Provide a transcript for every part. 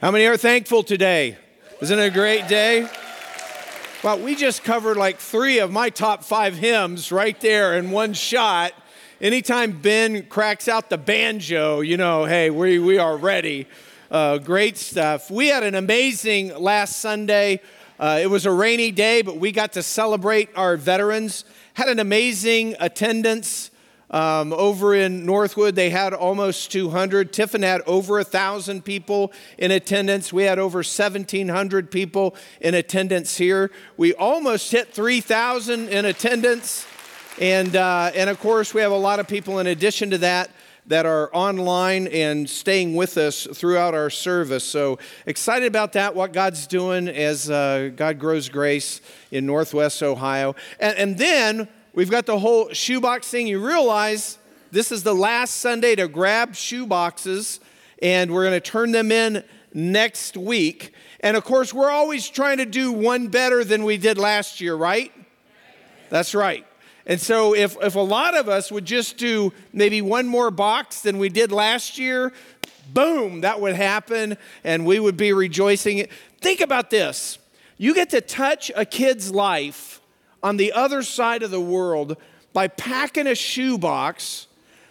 How many are thankful today? Isn't it a great day? Well, we just covered like 3 of my top 5 hymns right there in one shot. Anytime Ben cracks out the banjo, you know, hey, we are ready. Great stuff. We had an amazing last Sunday. It was a rainy day, but we got to celebrate our veterans. Had an amazing attendance. Over in Northwood, they had almost 200. Tiffin had over 1,000 people in attendance. We had over 1,700 people in attendance here. We almost hit 3,000 in attendance. And of course, we have a lot of people in addition to that are online and staying with us throughout our service. So excited about that, what God's doing as God grows grace in Northwest Ohio. And then we've got the whole shoebox thing. You realize this is the last Sunday to grab shoe boxes, and we're going to turn them in next week. And of course, we're always trying to do one better than we did last year, right? That's right. And so if a lot of us would just do maybe one more box than we did last year, boom, that would happen, and we would be rejoicing. Think about this. You get to touch a kid's life on the other side of the world by packing a shoebox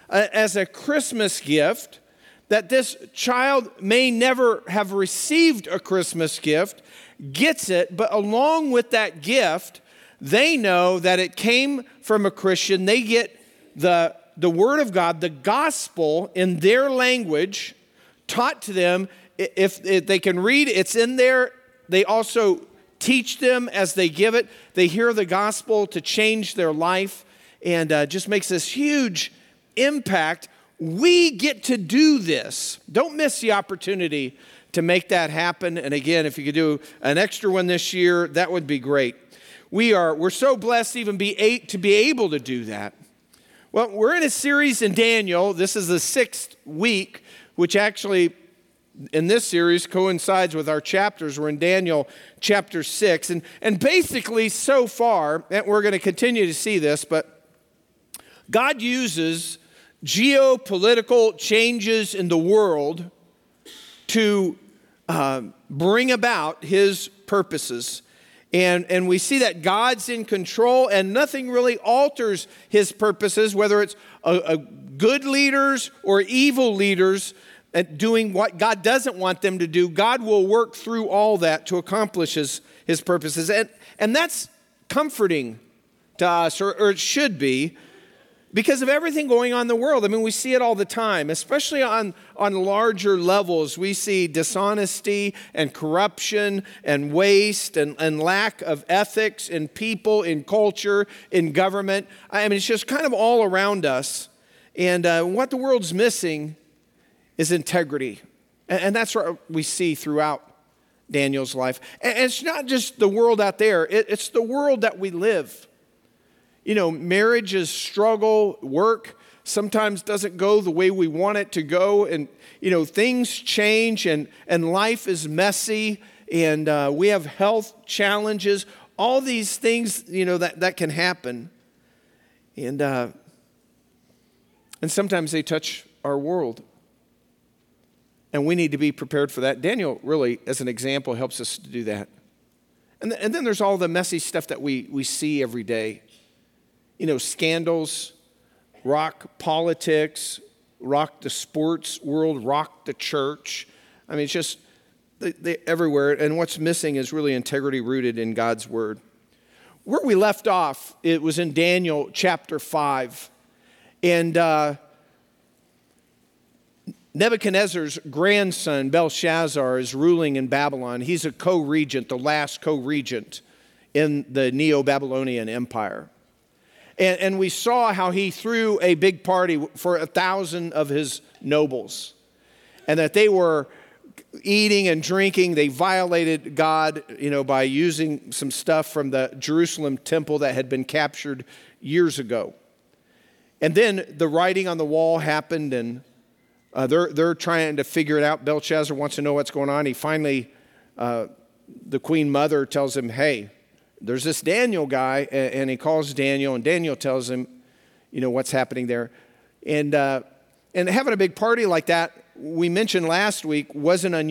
as a Christmas gift that this child may never have received a Christmas gift, gets it, but along with that gift, they know that it came from a Christian. They get the Word of God, the gospel in their language taught to them. If they can read, it's in there. They also teach them as they give it. They hear the gospel to change their life, and just makes this huge impact. We get to do this. Don't miss the opportunity to make that happen. And again, if you could do an extra one this year, that would be great. We're so blessed to even be able to do that. Well, we're in a series in Daniel. This is the 6th week, which actually in this series coincides with our chapters. We're in Daniel chapter 6. And basically so far, and we're going to continue to see this, but God uses geopolitical changes in the world to bring about his purposes. And we see that God's in control and nothing really alters his purposes, whether it's a good leaders or evil leaders doing what God doesn't want them to do. God will work through all that to accomplish his purposes. And that's comforting to us, or it should be, because of everything going on in the world. I mean, we see it all the time, especially on larger levels. We see dishonesty and corruption and waste and lack of ethics in people, in culture, in government. I mean, it's just kind of all around us. And what the world's missing is integrity. And that's what we see throughout Daniel's life. And it's not just the world out there. It's the world that we live. You know, marriages struggle, work sometimes doesn't go the way we want it to go. And, you know, things change and life is messy. And we have health challenges. All these things, you know, that can happen. And sometimes they touch our world. And we need to be prepared for that. Daniel really, as an example, helps us to do that. And then there's all the messy stuff that we see every day. You know, scandals, rock politics, rock the sports world, rock the church. I mean, it's just they everywhere. And what's missing is really integrity rooted in God's word. Where we left off, it was in Daniel chapter 5. And Nebuchadnezzar's grandson, Belshazzar, is ruling in Babylon. He's a co-regent, the last co-regent in the Neo-Babylonian Empire. And we saw how he threw a big party for 1,000 of his nobles. And that they were eating and drinking. They violated God, you know, by using some stuff from the Jerusalem temple that had been captured years ago. And then the writing on the wall happened, and they're trying to figure it out. Belshazzar wants to know what's going on. He finally, the queen mother tells him, hey, there's this Daniel guy, and he calls Daniel, and Daniel tells him, you know, what's happening there. And having a big party like that, we mentioned last week was not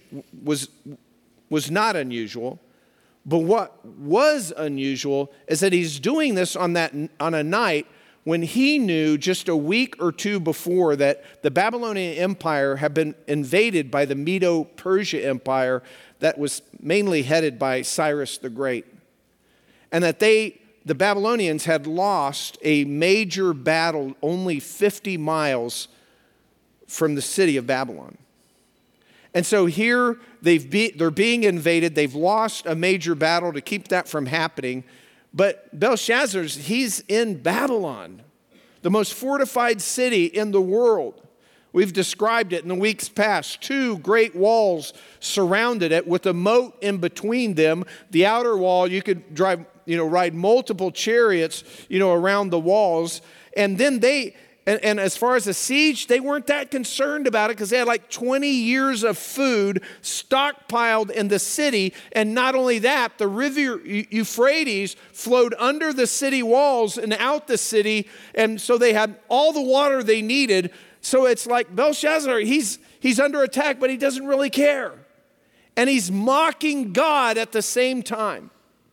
unusual. But what was unusual is that he's doing this on a night when he knew just a week or two before that the Babylonian Empire had been invaded by the Medo-Persia Empire that was mainly headed by Cyrus the Great. And that the Babylonians had lost a major battle only 50 miles from the city of Babylon. And so here they're being invaded. They've lost a major battle to keep that from happening. But Belshazzar's, he's in Babylon, the most fortified city in the world. We've described it in the weeks past. 2 great walls surrounded it with a moat in between them. The outer wall, you could ride multiple chariots, around the walls. And then And as far as the siege, they weren't that concerned about it because they had like 20 years of food stockpiled in the city. And not only that, the river Euphrates flowed under the city walls and out the city. And so they had all the water they needed. So it's like Belshazzar, he's under attack, but he doesn't really care. And he's mocking God at the same time.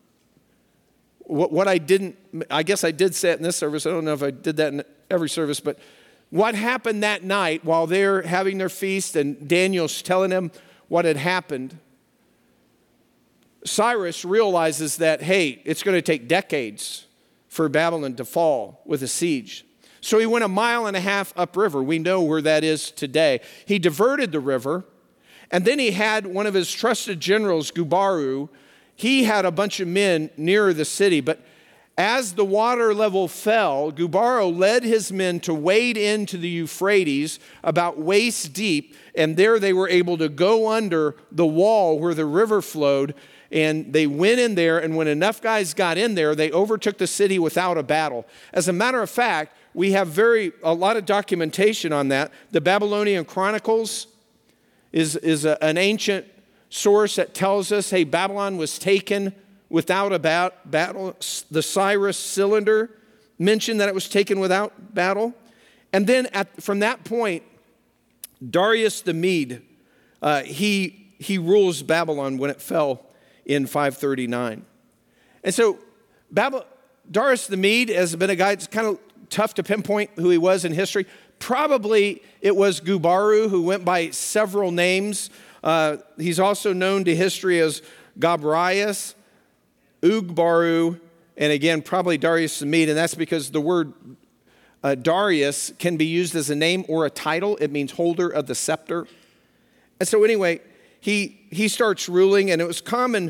I guess I did say it in this service. I don't know if I did that in every service, but what happened that night while they're having their feast and Daniel's telling them what had happened, Cyrus realizes that, hey, it's going to take decades for Babylon to fall with a siege. So he went 1.5 miles upriver. We know where that is today. He diverted the river, and then he had one of his trusted generals, Gubaru. He had a bunch of men near the city, but as the water level fell, Gubaru led his men to wade into the Euphrates about waist deep, and there they were able to go under the wall where the river flowed, and they went in there, and when enough guys got in there, they overtook the city without a battle. As a matter of fact, we have a lot of documentation on that. The Babylonian Chronicles is an ancient source that tells us, hey, Babylon was taken without a battle. The Cyrus cylinder mentioned that it was taken without battle. And then from that point, Darius the Mede, he rules Babylon when it fell in 539. And so Darius the Mede has been a guy, it's kind of tough to pinpoint who he was in history. Probably it was Gubaru, who went by several names. He's also known to history as Gobryas, Ugbaru, and again, probably Darius the Mede, and that's because the word Darius can be used as a name or a title. It means holder of the scepter. And so anyway, he starts ruling, and it was common,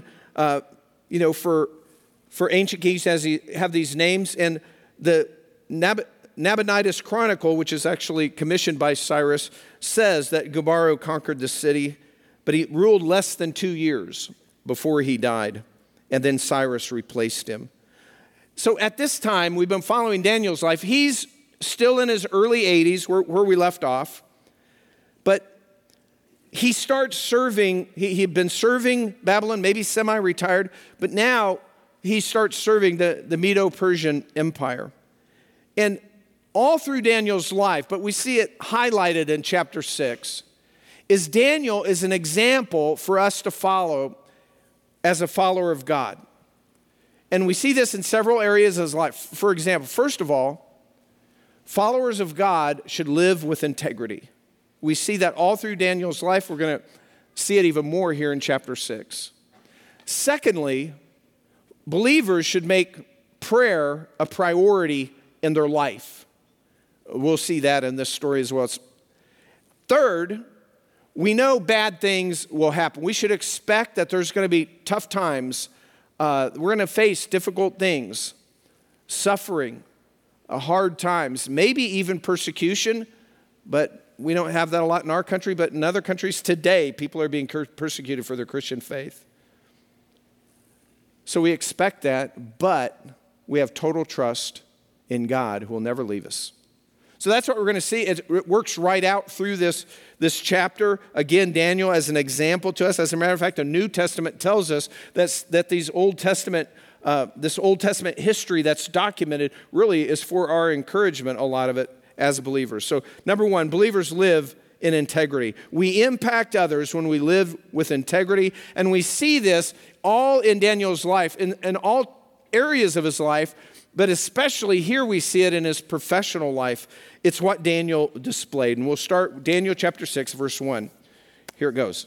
for ancient kings as he have these names, and the Nabonidus Chronicle, which is actually commissioned by Cyrus, says that Gubaru conquered the city, but he ruled less than 2 years before he died. And then Cyrus replaced him. So at this time, we've been following Daniel's life. He's still in his early 80s, where we left off. But he starts serving. He had been serving Babylon, maybe semi-retired. But now he starts serving the Medo-Persian Empire. And all through Daniel's life, but we see it highlighted in chapter 6, is Daniel is an example for us to follow as a follower of God. And we see this in several areas of his life. For example, first of all, followers of God should live with integrity. We see that all through Daniel's life. We're going to see it even more here in chapter 6. Secondly, believers should make prayer a priority in their life. We'll see that in this story as well. Third, we know bad things will happen. We should expect that there's going to be tough times. We're going to face difficult things, suffering, hard times, maybe even persecution, but we don't have that a lot in our country. But in other countries today, people are being persecuted for their Christian faith. So we expect that, but we have total trust in God who will never leave us. So that's what we're going to see. It works right out through this chapter. Again, Daniel as an example to us. As a matter of fact, the New Testament tells us that this Old Testament history that's documented really is for our encouragement, a lot of it, as believers. So number one, believers live in integrity. We impact others when we live with integrity, and we see this all in Daniel's life, in all areas of his life, but especially here we see it in his professional life. It's what Daniel displayed. And we'll start Daniel chapter 6, verse 1. Here it goes.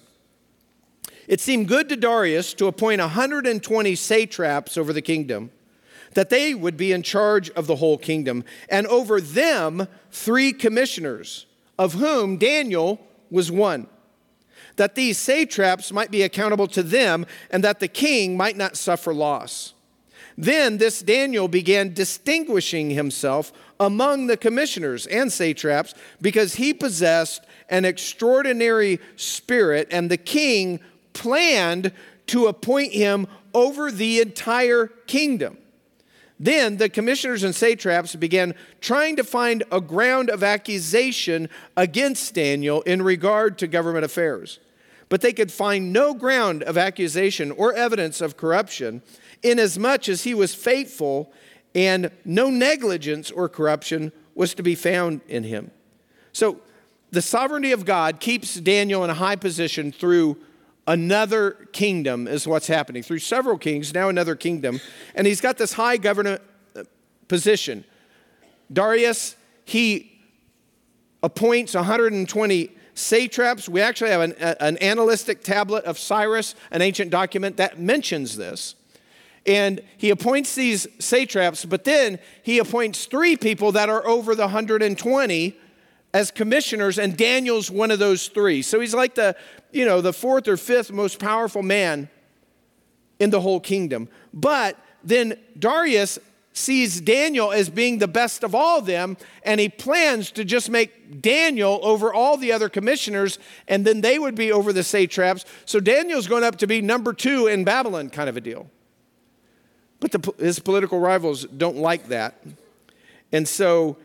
It seemed good to Darius to appoint 120 satraps over the kingdom, that they would be in charge of the whole kingdom, and over them 3 commissioners, of whom Daniel was one, that these satraps might be accountable to them, and that the king might not suffer loss. Then this Daniel began distinguishing himself among the commissioners and satraps because he possessed an extraordinary spirit, and the king planned to appoint him over the entire kingdom. Then the commissioners and satraps began trying to find a ground of accusation against Daniel in regard to government affairs. But they could find no ground of accusation or evidence of corruption, inasmuch as he was faithful and no negligence or corruption was to be found in him. So the sovereignty of God keeps Daniel in a high position through another kingdom is what's happening. Through several kings, now another kingdom. And he's got this high government position. Darius, he appoints 120 satraps. We actually have an annalistic tablet of Cyrus, an ancient document that mentions this. And he appoints these satraps, but then he appoints 3 people that are over the 120 as commissioners, and Daniel's one of those 3. So he's like the 4th or 5th most powerful man in the whole kingdom. But then Darius sees Daniel as being the best of all of them, and he plans to just make Daniel over all the other commissioners, and then they would be over the satraps. So Daniel's going up to be number 2 in Babylon, kind of a deal. But his political rivals don't like that. And so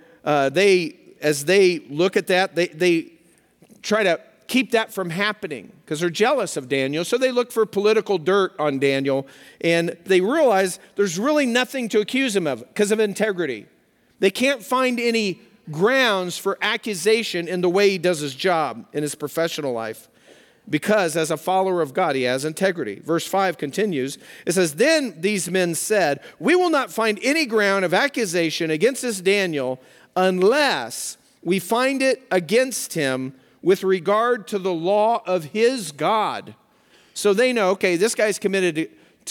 as they look at that, they try to keep that from happening because they're jealous of Daniel. So they look for political dirt on Daniel, and they realize there's really nothing to accuse him of because of integrity. They can't find any grounds for accusation in the way he does his job in his professional life, because as a follower of God, he has integrity. Verse 5 continues. It says, "Then these men said, 'We will not find any ground of accusation against this Daniel unless we find it against him with regard to the law of his God.'" So they know, okay, this guy's committed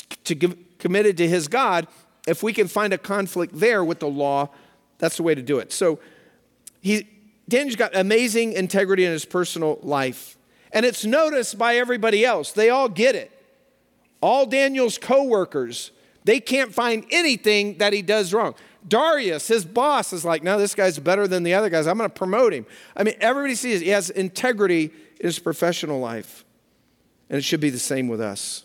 to his God. If we can find a conflict there with the law, that's the way to do it. So Daniel's got amazing integrity in his personal life. And it's noticed by everybody else. They all get it. All Daniel's co-workers, they can't find anything that he does wrong. Darius, his boss, is like, no, this guy's better than the other guys. I'm going to promote him. I mean, everybody sees he has integrity in his professional life. And it should be the same with us.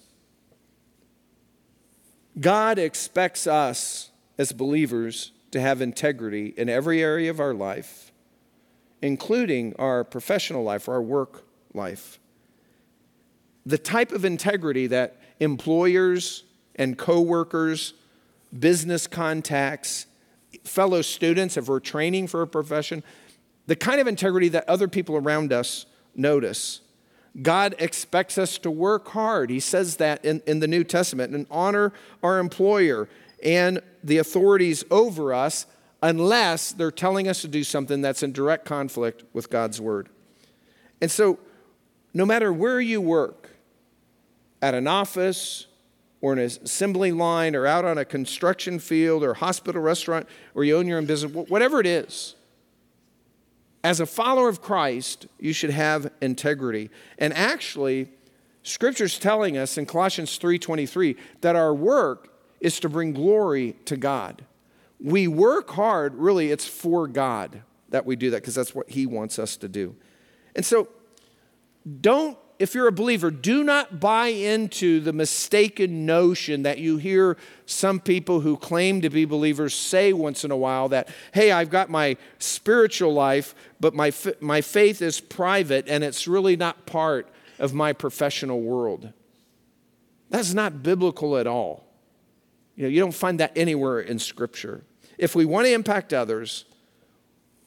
God expects us as believers to have integrity in every area of our life, including our professional life, our work life. The type of integrity that employers and co-workers, business contacts, fellow students, if we're training for a profession, the kind of integrity that other people around us notice. God expects us to work hard. He says that in the New Testament, and honor our employer and the authorities over us unless they're telling us to do something that's in direct conflict with God's word. And so no matter where you work, at an office or an assembly line or out on a construction field or hospital, restaurant, or you own your own business, whatever it is, as a follower of Christ, you should have integrity. And actually, Scripture's telling us in Colossians 3:23 that our work is to bring glory to God. We work hard, really, it's for God that we do that because that's what He wants us to do. And so, if you're a believer, do not buy into the mistaken notion that you hear some people who claim to be believers say once in a while that, hey, I've got my spiritual life, but my faith is private and it's really not part of my professional world. That's not biblical at all. You don't find that anywhere in Scripture. If we want to impact others,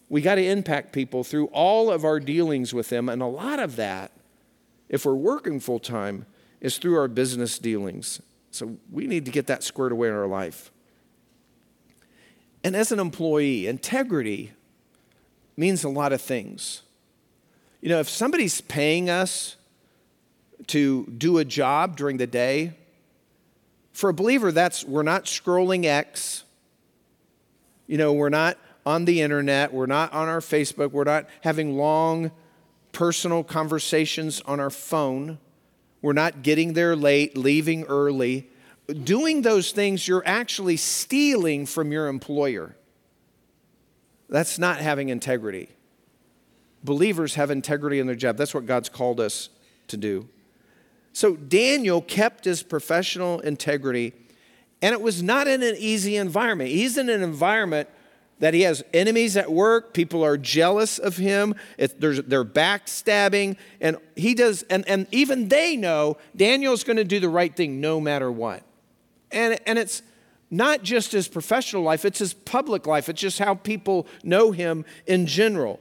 We got to impact people through all of our dealings with them. And a lot of that, if we're working full time, is through our business dealings. So we need to get that squared away in our life. And as an employee, integrity means a lot of things. You know, if somebody's paying us to do a job during the day, for a believer, we're not scrolling X. You know, we're not on the internet. We're not on our Facebook. We're not having long personal conversations on our phone. We're not getting there late, leaving early. Doing those things, you're actually stealing from your employer. That's not having integrity. Believers have integrity in their job. That's what God's called us to do. So Daniel kept his professional integrity, and it was not in an easy environment. He's in an environment that he has enemies at work. People are jealous of him. They're backstabbing, and he does. And even they know Daniel's going to do the right thing no matter what. And it's not just his professional life; it's his public life. It's just how people know him in general.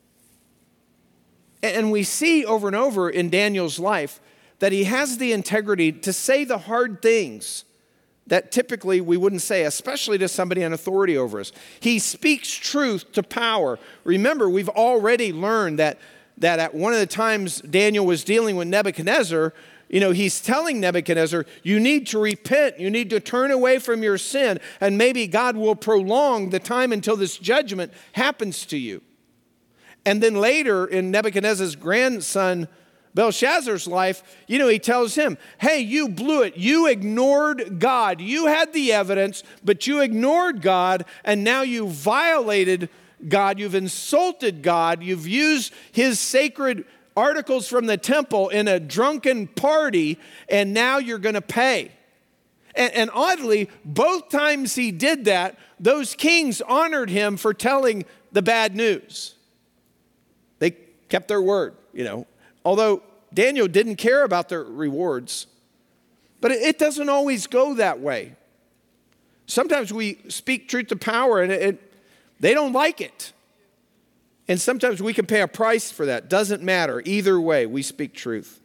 And we see over and over in Daniel's life that he has the integrity to say the hard things that typically we wouldn't say, especially to somebody in authority over us. He speaks truth to power. Remember, we've already learned that at one of the times Daniel was dealing with Nebuchadnezzar, you know, he's telling Nebuchadnezzar, you need to repent, you need to turn away from your sin, and maybe God will prolong the time until this judgment happens to you. And then later in Nebuchadnezzar's grandson, Belshazzar's life, you know, he tells him, hey, you blew it. You ignored God. You had the evidence, but you ignored God, and now you violated God. You've insulted God. You've used his sacred articles from the temple in a drunken party, and now you're going to pay. And oddly, both times he did that, those kings honored him for telling the bad news. They kept their word, you know. Although Daniel didn't care about their rewards. But it doesn't always go that way. Sometimes we speak truth to power and they don't like it. And sometimes we can pay a price for that. Doesn't matter. Either way, we speak truth.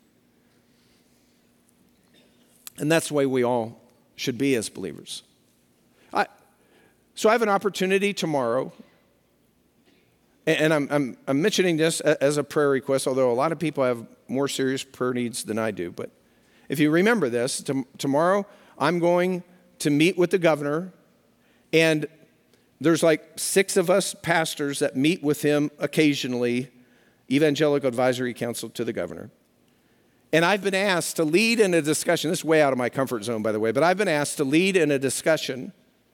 And that's the way we all should be as believers. So I have an opportunity tomorrow. And I'm mentioning this as a prayer request, although a lot of people have more serious prayer needs than I do. But if you remember this, tomorrow I'm going to meet with the governor, and there's like 6 of us pastors that meet with him occasionally, Evangelical Advisory Council to the governor. And I've been asked to lead in a discussion. This is way out of my comfort zone, by the way, but I've been asked to lead in a discussion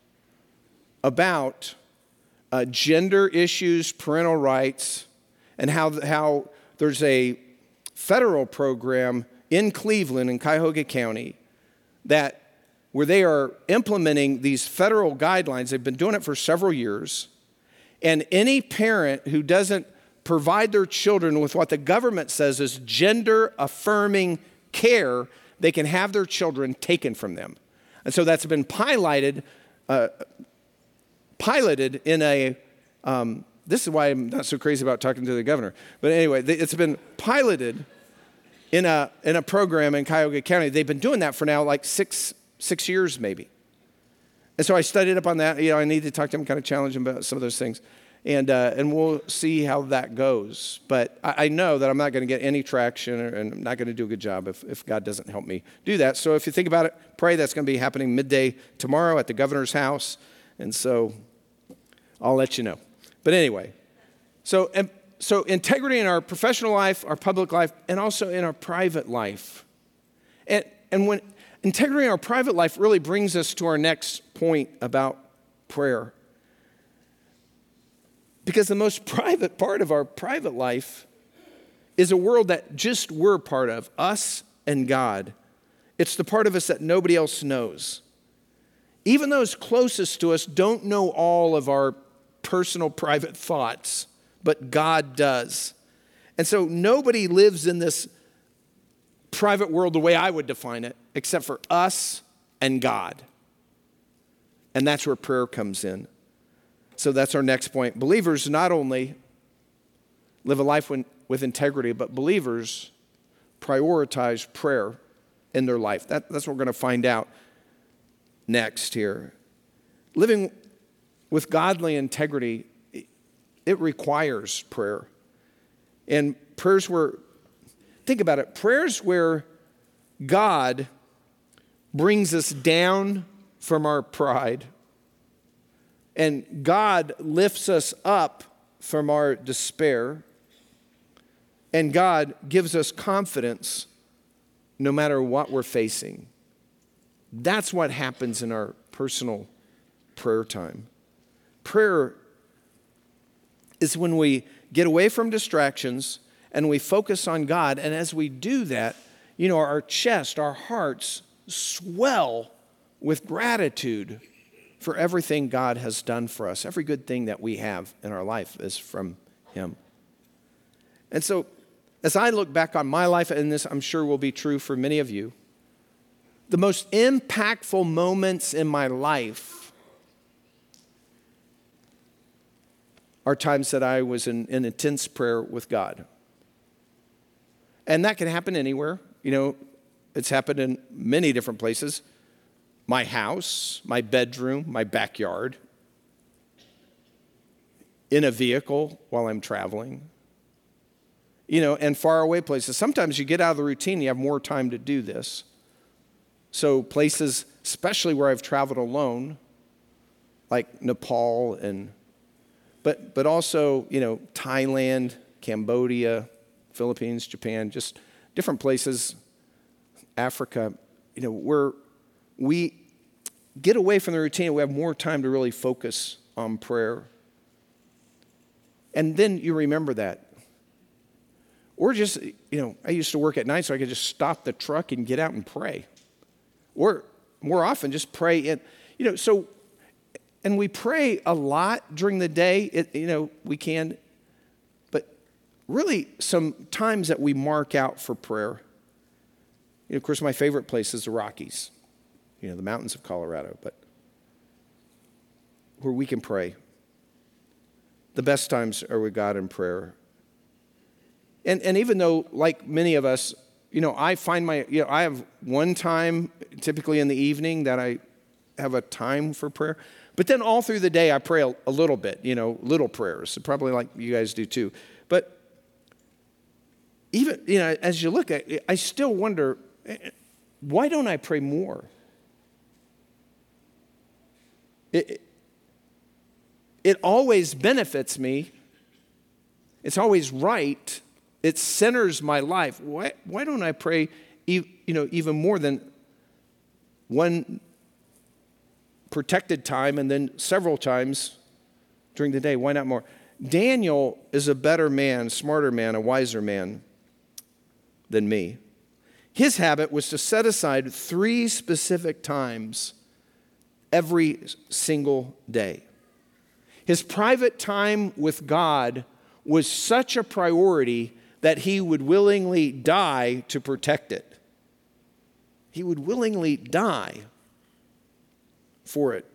about gender issues, parental rights, and how there's a federal program in Cleveland, in Cuyahoga County, where they are implementing these federal guidelines. They've been doing it for several years. And any parent who doesn't provide their children with what the government says is gender-affirming care, they can have their children taken from them. And so that's been piloted in a, this is why I'm not so crazy about talking to the governor. But anyway, it's been piloted in a program in Cuyahoga County. They've been doing that for now like six years maybe. And so I studied up on that. You know, I need to talk to him, kind of challenge him about some of those things. And we'll see how that goes. But I know that I'm not going to get any traction, and I'm not going to do a good job if God doesn't help me do that. So if you think about it, pray. That's going to be happening midday tomorrow at the governor's house. And so I'll let you know. But anyway, so integrity in our professional life, our public life, and also in our private life. And when integrity in our private life really brings us to our next point about prayer. Because the most private part of our private life is a world that just we're part of, us and God. It's the part of us that nobody else knows. Even those closest to us don't know all of our personal private thoughts, but God does. And so nobody lives in this private world the way I would define it, except for us and God. And that's where prayer comes in. So that's our next point. Believers not only live a life with integrity, but believers prioritize prayer in their life. That's what we're going to find out next here. Living with godly integrity, it requires prayer. And prayers where, think about it, prayers where God brings us down from our pride and God lifts us up from our despair and God gives us confidence no matter what we're facing. That's what happens in our personal prayer time. Prayer is when we get away from distractions and we focus on God. And as we do that, our chest, our hearts swell with gratitude for everything God has done for us. Every good thing that we have in our life is from Him. And so, as I look back on my life, and this I'm sure will be true for many of you, the most impactful moments in my life are times that I was in intense prayer with God. And that can happen anywhere. It's happened in many different places. My house, my bedroom, my backyard, in a vehicle while I'm traveling, and far away places. Sometimes you get out of the routine, you have more time to do this. So places, especially where I've traveled alone, like Nepal but also, Thailand, Cambodia, Philippines, Japan, just different places, Africa, where we get away from the routine, we have more time to really focus on prayer. And then you remember that. Or just, I used to work at night so I could just stop the truck and get out and pray. Or more often just pray. And we pray a lot during the day, we can. But really some times that we mark out for prayer. Of course, my favorite place is the Rockies, the mountains of Colorado, but where we can pray. The best times are with God in prayer. And even though, like many of us, I find I have one time, typically in the evening, that I have a time for prayer. But then all through the day, I pray a little bit, little prayers, probably like you guys do too. But even, as you look at it, I still wonder, why don't I pray more? It always benefits me. It's always right. It centers my life. Why don't I pray even more than one protected time and then several times during the day? Why not more? Daniel is a better man, smarter man, a wiser man than me. His habit was to set aside 3 specific times every single day. His private time with God was such a priority that he would willingly die to protect it. He would willingly die for it.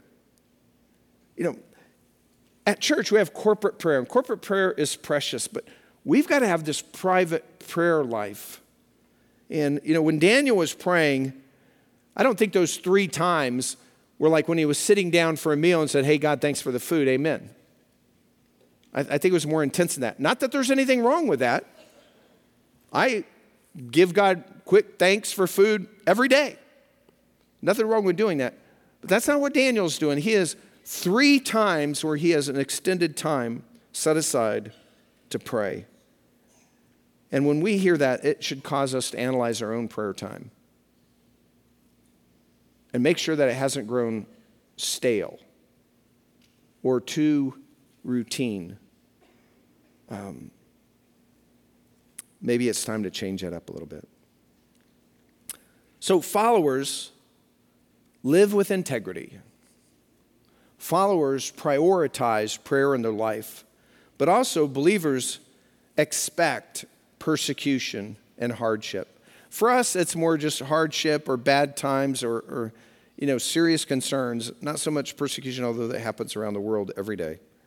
At church we have corporate prayer, and corporate prayer is precious, but we've got to have this private prayer life. And, when Daniel was praying, I don't think those 3 times were like when he was sitting down for a meal and said, "Hey, God, thanks for the food, amen." I think it was more intense than that. Not that there's anything wrong with that. I give God quick thanks for food every day. Nothing wrong with doing that. But that's not what Daniel's doing. He has 3 times where he has an extended time set aside to pray. And when we hear that, it should cause us to analyze our own prayer time and make sure that it hasn't grown stale or too routine. Maybe it's time to change that up a little bit. So followers live with integrity. Followers prioritize prayer in their life, but also believers expect persecution and hardship. For us, it's more just hardship or bad times or serious concerns, not so much persecution, although that happens around the world every day.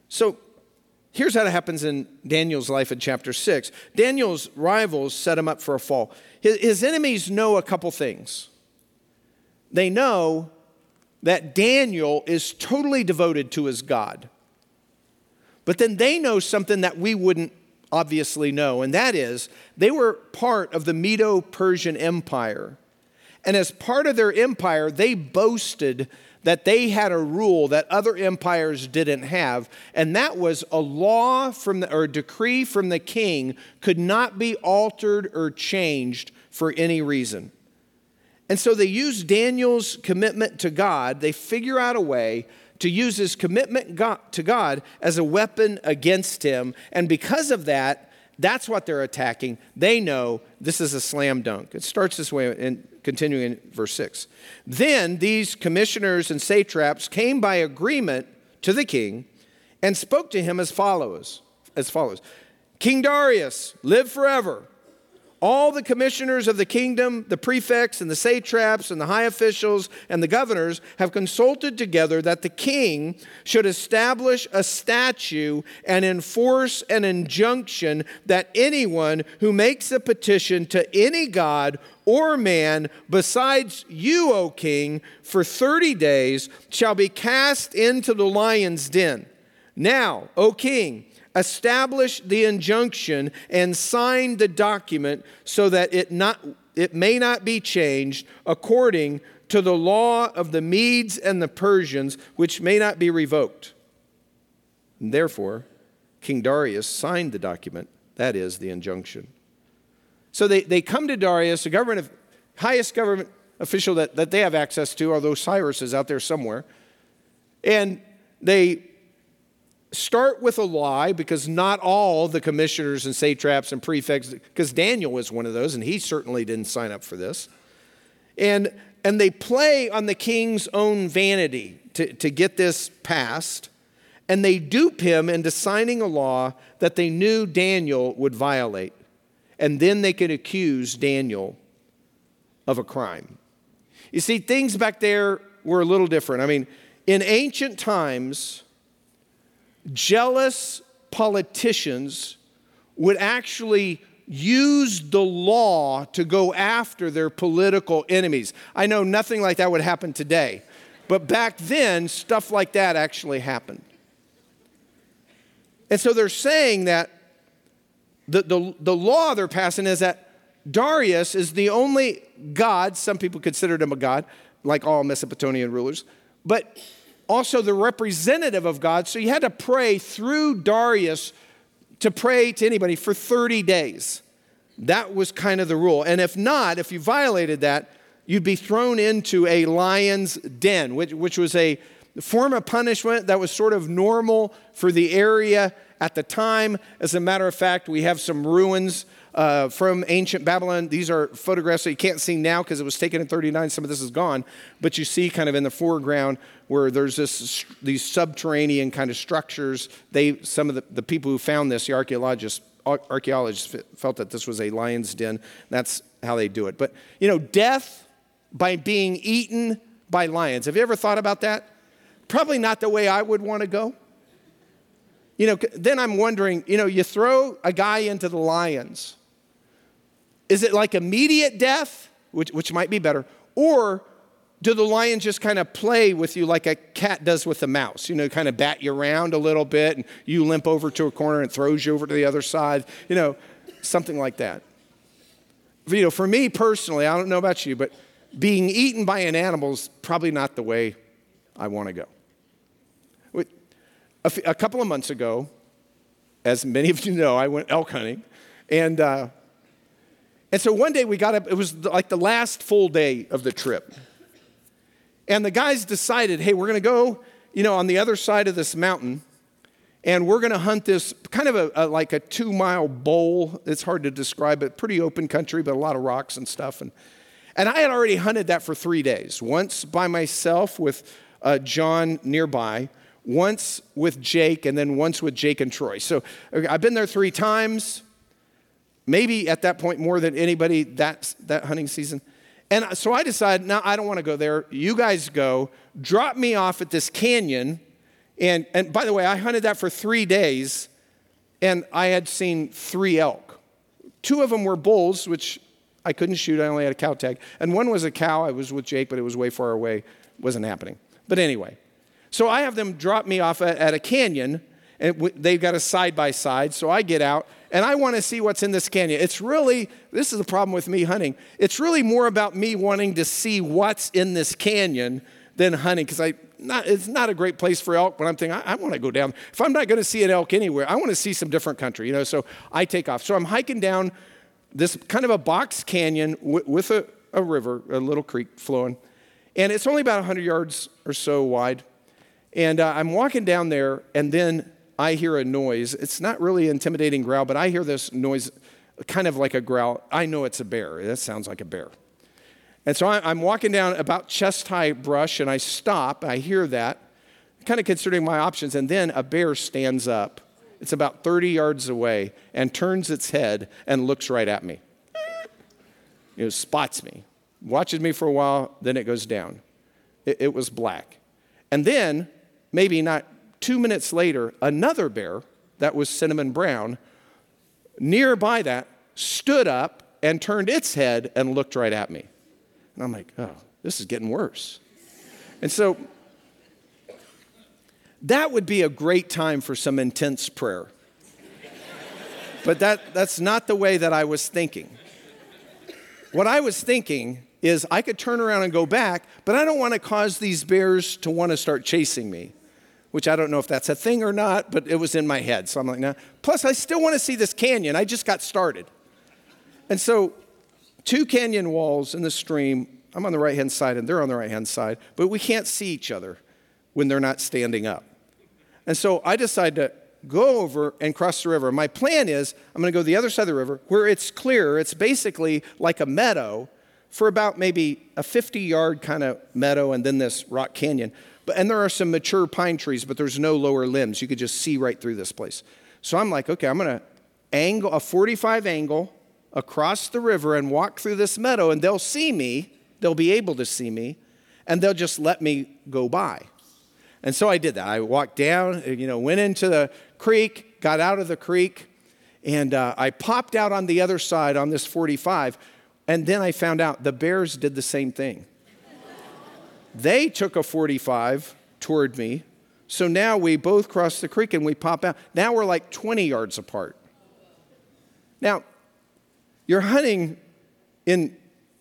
So here's how it happens in Daniel's life in chapter 6. Daniel's rivals set him up for a fall. His enemies know a couple things. They know that Daniel is totally devoted to his God. But then they know something that we wouldn't obviously know, and that is they were part of the Medo-Persian Empire. And as part of their empire, they boasted that they had a rule that other empires didn't have, and that was a law or a decree from the king could not be altered or changed for any reason. And so they use Daniel's commitment to God. They figure out a way to use his commitment to God as a weapon against him. And because of that, that's what they're attacking. They know this is a slam dunk. It starts this way and continuing in verse 6. Then these commissioners and satraps came by agreement to the king and spoke to him as follows. King Darius, live forever. All the commissioners of the kingdom, the prefects and the satraps and the high officials and the governors have consulted together that the king should establish a statute and enforce an injunction that anyone who makes a petition to any god or man besides you, O king, for 30 days shall be cast into the lion's den. Now, O king, establish the injunction and sign the document so that it may not be changed according to the law of the Medes and the Persians, which may not be revoked. And therefore, King Darius signed the document, that is, the injunction. So they come to Darius, the highest government official that they have access to, although Cyrus is out there somewhere, and they start with a lie, because not all the commissioners and satraps and prefects, because Daniel was one of those, and he certainly didn't sign up for this. And they play on the king's own vanity to get this passed, and they dupe him into signing a law that they knew Daniel would violate. And then they could accuse Daniel of a crime. You see, things back there were a little different. I mean, in ancient times, jealous politicians would actually use the law to go after their political enemies. I know nothing like that would happen today, but back then, stuff like that actually happened. And so they're saying that the law they're passing is that Darius is the only god, some people considered him a god, like all Mesopotamian rulers, but also the representative of God. So you had to pray through Darius to pray to anybody for 30 days. That was kind of the rule. And if not, if you violated that, you'd be thrown into a lion's den, which was a form of punishment that was sort of normal for the area at the time. As a matter of fact, we have some ruins from ancient Babylon. These are photographs that you can't see now because it was taken in 39. Some of this is gone. But you see kind of in the foreground where there's these subterranean kind of structures. Some of the people who found this, the archaeologists felt that this was a lion's den. That's how they do it. But, death by being eaten by lions. Have you ever thought about that? Probably not the way I would want to go. Then I'm wondering, you throw a guy into the lions. Is it like immediate death, which might be better, or do the lions just kind of play with you like a cat does with a mouse? Kind of bat you around a little bit, and you limp over to a corner and throws you over to the other side, something like that. For me personally, I don't know about you, but being eaten by an animal is probably not the way I want to go. A couple of months ago, as many of you know, I went elk hunting, and so one day we got up. It was like the last full day of the trip, and the guys decided, hey, we're going to go, on the other side of this mountain, and we're going to hunt this kind of like a 2-mile bowl. It's hard to describe it. Pretty open country, but a lot of rocks and stuff, and I had already hunted that for 3 days. Once by myself with John nearby. Once with Jake, and then once with Jake and Troy. So I've been there 3 times, maybe at that point more than anybody that hunting season. And so I decided, no, I don't want to go there. You guys go. Drop me off at this canyon And by the way, I hunted that for 3 days, and I had seen 3 elk. 2 of them were bulls, which I couldn't shoot. I only had a cow tag. And one was a cow. I was with Jake, but it was way far away. It wasn't happening. But anyway, so I have them drop me off at a canyon, and they've got a side-by-side. So I get out, and I want to see what's in this canyon. This is the problem with me hunting. It's really more about me wanting to see what's in this canyon than hunting, because it's not a great place for elk, but I'm thinking, I want to go down. If I'm not going to see an elk anywhere, I want to see some different country, so I take off. So I'm hiking down this kind of a box canyon with a river, a little creek flowing, and it's only about 100 yards or so wide. And I'm walking down there, and then I hear a noise. It's not really an intimidating growl, but I hear this noise, kind of like a growl. I know it's a bear. That sounds like a bear. And so I'm walking down about chest-high brush, and I stop. I hear that, kind of considering my options, and then a bear stands up. It's about 30 yards away and turns its head and looks right at me. Spots me, watches me for a while, then it goes down. It was black. And then, maybe not 2 minutes later, another bear that was cinnamon brown, nearby that, stood up and turned its head and looked right at me. And I'm like, oh, this is getting worse. And so that would be a great time for some intense prayer. But that's not the way that I was thinking. What I was thinking is I could turn around and go back, but I don't want to cause these bears to want to start chasing me, which I don't know if that's a thing or not, but it was in my head. So I'm like, no. Plus, I still want to see this canyon. I just got started. And so 2 canyon walls in the stream. I'm on the right-hand side, and they're on the right-hand side, but we can't see each other when they're not standing up. And so I decide to go over and cross the river. My plan is I'm going to go to the other side of the river where it's clear. It's basically like a meadow for about maybe a 50-yard kind of meadow and then this rock canyon. And there are some mature pine trees, but there's no lower limbs. You could just see right through this place. So I'm like, okay, I'm going to angle a 45 angle across the river and walk through this meadow, and they'll see me. They'll be able to see me, and they'll just let me go by. And so I did that. I walked down, went into the creek, got out of the creek, and I popped out on the other side on this 45, and then I found out the bears did the same thing. They took a 45 toward me, so now we both crossed the creek and we pop out. Now we're like 20 yards apart. Now, you're hunting in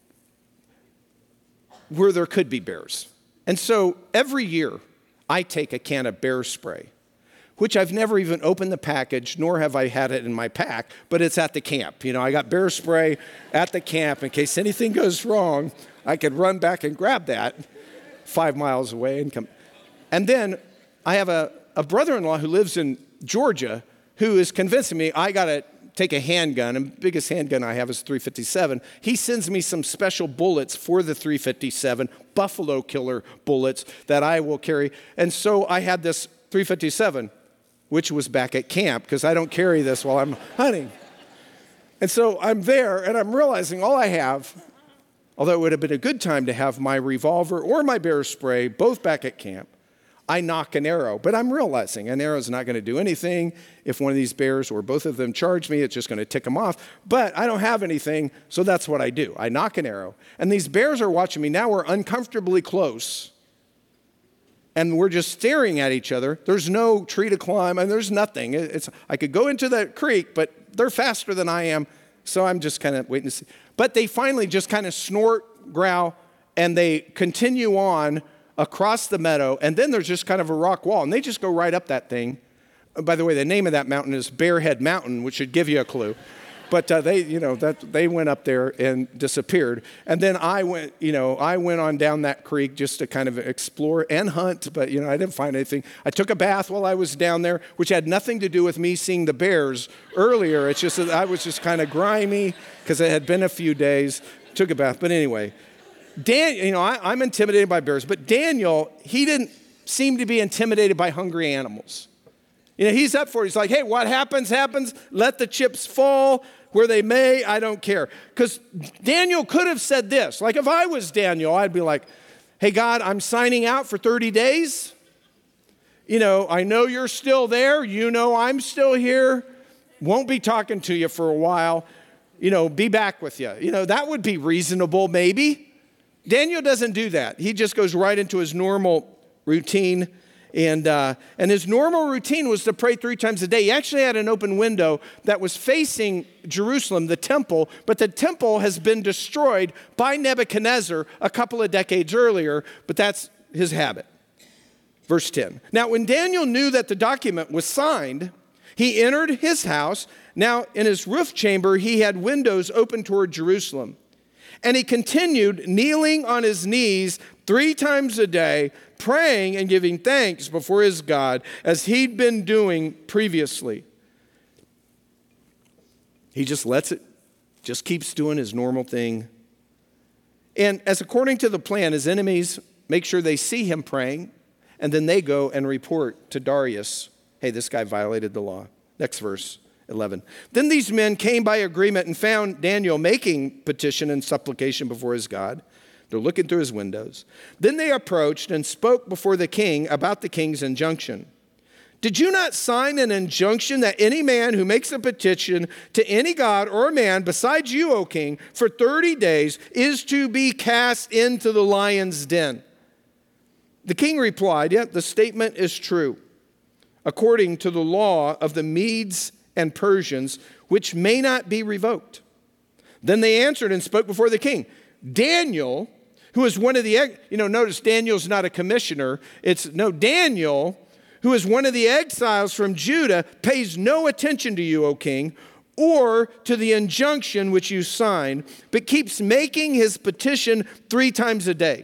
where there could be bears. And so every year, I take a can of bear spray, which I've never even opened the package, nor have I had it in my pack, but it's at the camp. I got bear spray at the camp in case anything goes wrong. I could run back and grab that 5 miles away and come. And then I have a brother-in-law who lives in Georgia who is convincing me I got to take a handgun, and the biggest handgun I have is .357. He sends me some special bullets for the .357, buffalo killer bullets that I will carry. And so I had this .357, which was back at camp because I don't carry this while I'm hunting. And so I'm there, and I'm realizing all I have, although it would have been a good time to have my revolver or my bear spray both back at camp, I knock an arrow. But I'm realizing an arrow's not going to do anything. If one of these bears or both of them charge me, it's just going to tick them off. But I don't have anything, so that's what I do. I knock an arrow. And these bears are watching me. Now we're uncomfortably close. And we're just staring at each other. There's no tree to climb, and there's nothing. I could go into the creek, but they're faster than I am, so I'm just kind of waiting to see. But they finally just kind of snort, growl, and they continue on across the meadow, and then there's just kind of a rock wall, and they just go right up that thing. By the way, the name of that mountain is Bearhead Mountain, which should give you a clue. But they went up there and disappeared. And then I went on down that creek just to kind of explore and hunt, but I didn't find anything. I took a bath while I was down there, which had nothing to do with me seeing the bears earlier. It's just that I was just kind of grimy because it had been a few days. Took a bath, but anyway. I'm intimidated by bears, but Daniel, he didn't seem to be intimidated by hungry animals. He's up for it. He's like, hey, what happens, happens. Let the chips fall where they may. I don't care. Because Daniel could have said this. Like if I was Daniel, I'd be like, hey, God, I'm signing out for 30 days. I know you're still there. I'm still here. Won't be talking to you for a while. Be back with you. That would be reasonable, maybe. Daniel doesn't do that. He just goes right into his normal routine. And his normal routine was to pray 3 times a day. He actually had an open window that was facing Jerusalem, the temple, but the temple has been destroyed by Nebuchadnezzar a couple of decades earlier, but that's his habit. Verse 10. Now, when Daniel knew that the document was signed, he entered his house. Now, in his roof chamber, he had windows open toward Jerusalem. And he continued kneeling on his knees 3 times a day, praying and giving thanks before his God, as he'd been doing previously. He just keeps doing his normal thing. And as according to the plan, his enemies make sure they see him praying, and then they go and report to Darius, hey, this guy violated the law. Next verse, 11. Then these men came by agreement and found Daniel making petition and supplication before his God. They're looking through his windows. Then they approached and spoke before the king about the king's injunction. Did you not sign an injunction that any man who makes a petition to any god or man besides you, O king, for 30 days is to be cast into the lion's den? The king replied, yep, the statement is true, according to the law of the Medes and Persians, which may not be revoked. Then they answered and spoke before the king. Daniel, who is one of the, notice Daniel's not a commissioner. Daniel, who is one of the exiles from Judah, pays no attention to you, O king, or to the injunction which you signed, but keeps making his petition 3 times a day.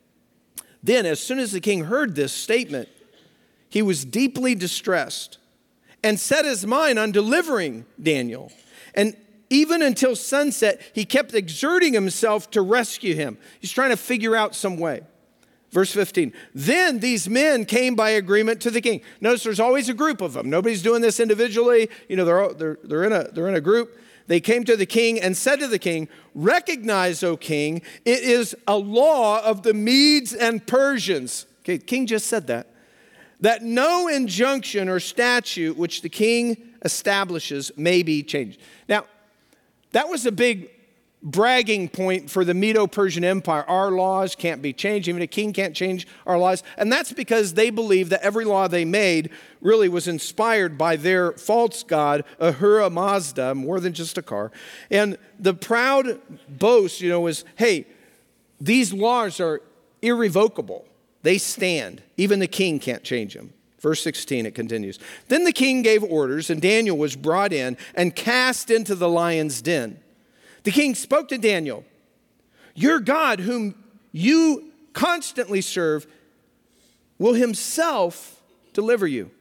Then, as soon as the king heard this statement, he was deeply distressed and set his mind on delivering Daniel. And even until sunset, he kept exerting himself to rescue him. He's trying to figure out some way. Verse 15, then these men came by agreement to the king. Notice there's always a group of them. Nobody's doing this individually. They're in a group. They came to the king and said to the king, recognize, O king, it is a law of the Medes and Persians. Okay, king just said that no injunction or statute which the king establishes may be changed. Now, that was a big bragging point for the Medo-Persian Empire. Our laws can't be changed. Even a king can't change our laws. And that's because they believed that every law they made really was inspired by their false god, Ahura Mazda, more than just a car. And the proud boast, was, hey, these laws are irrevocable. They stand. Even the king can't change them. Verse 16, it continues. Then the king gave orders, and Daniel was brought in and cast into the lion's den. The king spoke to Daniel, your God, whom you constantly serve, will himself deliver you.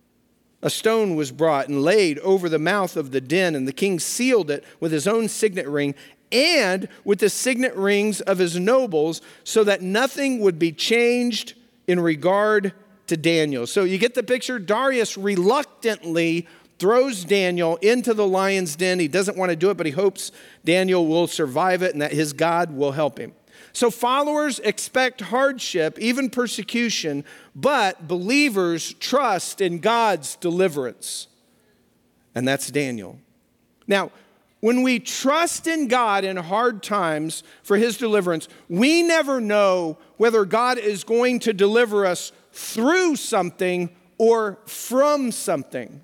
A stone was brought and laid over the mouth of the den, and the king sealed it with his own signet ring and with the signet rings of his nobles, so that nothing would be changed in regard to Daniel. So you get the picture. Darius reluctantly throws Daniel into the lion's den. He doesn't want to do it, but he hopes Daniel will survive it and that his God will help him. So followers expect hardship, even persecution, but believers trust in God's deliverance. And that's Daniel. Now, when we trust in God in hard times for his deliverance, we never know whether God is going to deliver us through something or from something.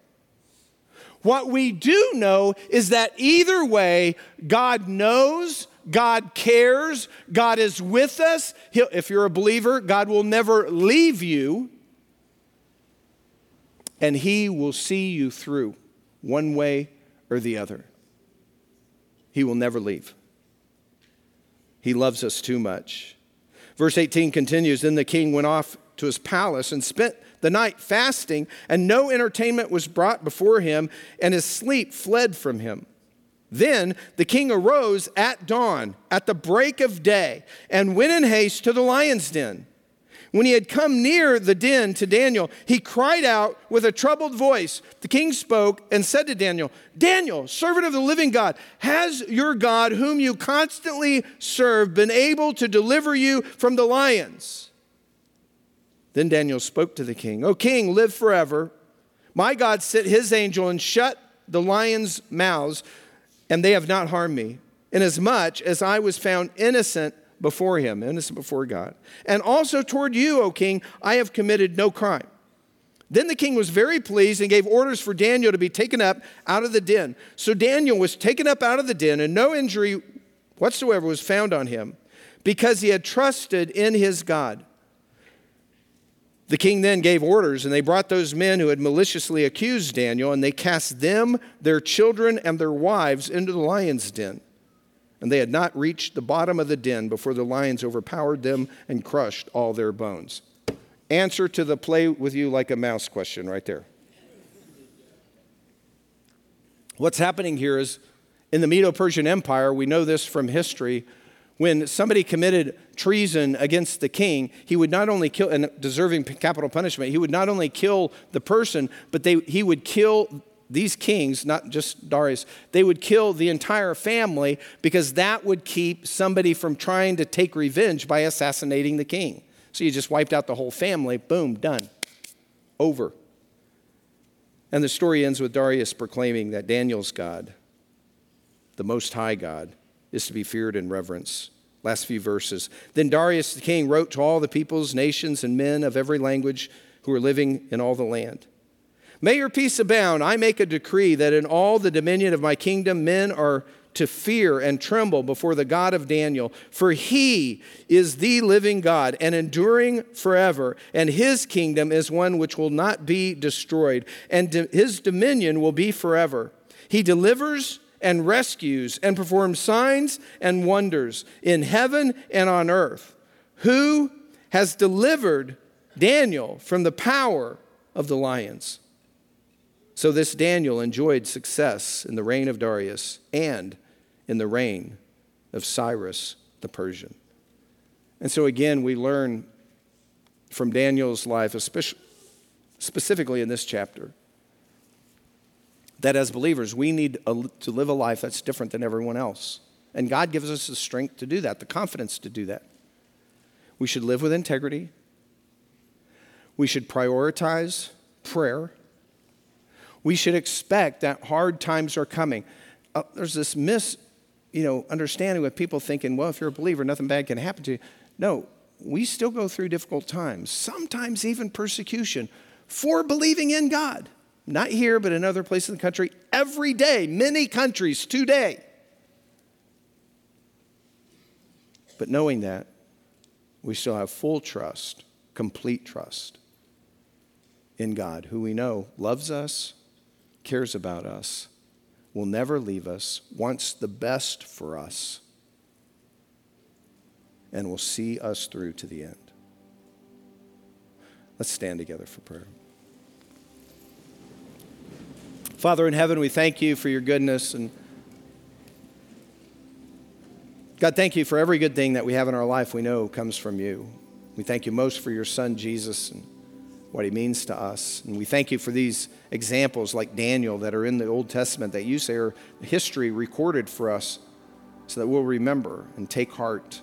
What we do know is that either way, God knows, God cares, God is with us. If you're a believer, God will never leave you, and he will see you through one way or the other. He will never leave. He loves us too much. Verse 18 continues, then the king went off to his palace and spent the night fasting, and no entertainment was brought before him, and his sleep fled from him. Then the king arose at dawn, at the break of day, and went in haste to the lion's den. When he had come near the den to Daniel, he cried out with a troubled voice. The king spoke and said to Daniel, Daniel, servant of the living God, has your God, whom you constantly serve, been able to deliver you from the lions? Then Daniel spoke to the king, "O king, live forever. My God sent his angel and shut the lions' mouths, and they have not harmed me, inasmuch as I was found innocent before him," innocent before God. "And also toward you, O king, I have committed no crime." Then the king was very pleased and gave orders for Daniel to be taken up out of the den. So Daniel was taken up out of the den, and no injury whatsoever was found on him, because he had trusted in his God. The king then gave orders, and they brought those men who had maliciously accused Daniel, and they cast them, their children, and their wives into the lion's den. And they had not reached the bottom of the den before the lions overpowered them and crushed all their bones. Answer to the play with you like a mouse question right there. What's happening here is, in the Medo-Persian Empire, we know this from history, when somebody committed treason against the king, he would not only kill, and deserving capital punishment, he would not only kill the person, but he would kill these kings, not just Darius, they would kill the entire family, because that would keep somebody from trying to take revenge by assassinating the king. So you just wiped out the whole family, boom, done, over. And the story ends with Darius proclaiming that Daniel's God, the Most High God, is to be feared and reverenced. Last few verses. Then Darius the king wrote to all the peoples, nations, and men of every language who are living in all the land. "May your peace abound. I make a decree that in all the dominion of my kingdom men are to fear and tremble before the God of Daniel, for he is the living God and enduring forever, and his kingdom is one which will not be destroyed, and his dominion will be forever. He delivers and rescues and performs signs and wonders in heaven and on earth. Who has delivered Daniel from the power of the lions?" So this Daniel enjoyed success in the reign of Darius and in the reign of Cyrus the Persian. And so again, we learn from Daniel's life, specifically in this chapter, that as believers, we need to live a life that's different than everyone else. And God gives us the strength to do that, the confidence to do that. We should live with integrity. We should prioritize prayer. We should expect that hard times are coming. There's this understanding with people thinking, well, if you're a believer, nothing bad can happen to you. No, we still go through difficult times, sometimes even persecution, for believing in God. Not here, but in other places in the country, every day, many countries today. But knowing that, we still have full trust, complete trust in God, who we know loves us, cares about us, will never leave us, wants the best for us, and will see us through to the end. Let's stand together for prayer. Father in heaven, we thank you for your goodness. And God, thank you for every good thing that we have in our life we know comes from you. We thank you most for your son, Jesus, and what he means to us. And we thank you for these examples like Daniel that are in the Old Testament that you say are history recorded for us so that we'll remember and take heart.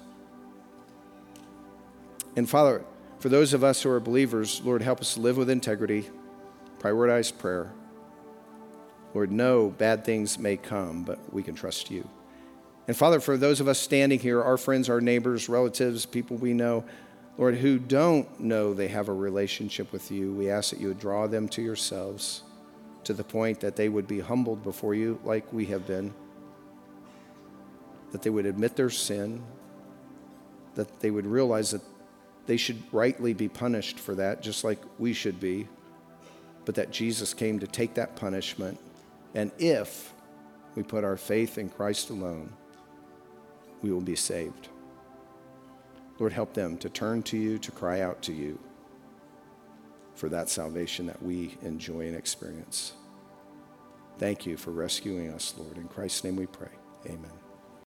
And Father, for those of us who are believers, Lord, help us to live with integrity, prioritize prayer. Lord, no bad things may come, but we can trust you. And Father, for those of us standing here, our friends, our neighbors, relatives, people we know, Lord, who don't know they have a relationship with you, we ask that you would draw them to yourselves to the point that they would be humbled before you like we have been, that they would admit their sin, that they would realize that they should rightly be punished for that, just like we should be, but that Jesus came to take that punishment. And if we put our faith in Christ alone, we will be saved. Lord, help them to turn to you, to cry out to you for that salvation that we enjoy and experience. Thank you for rescuing us, Lord. In Christ's name we pray. Amen.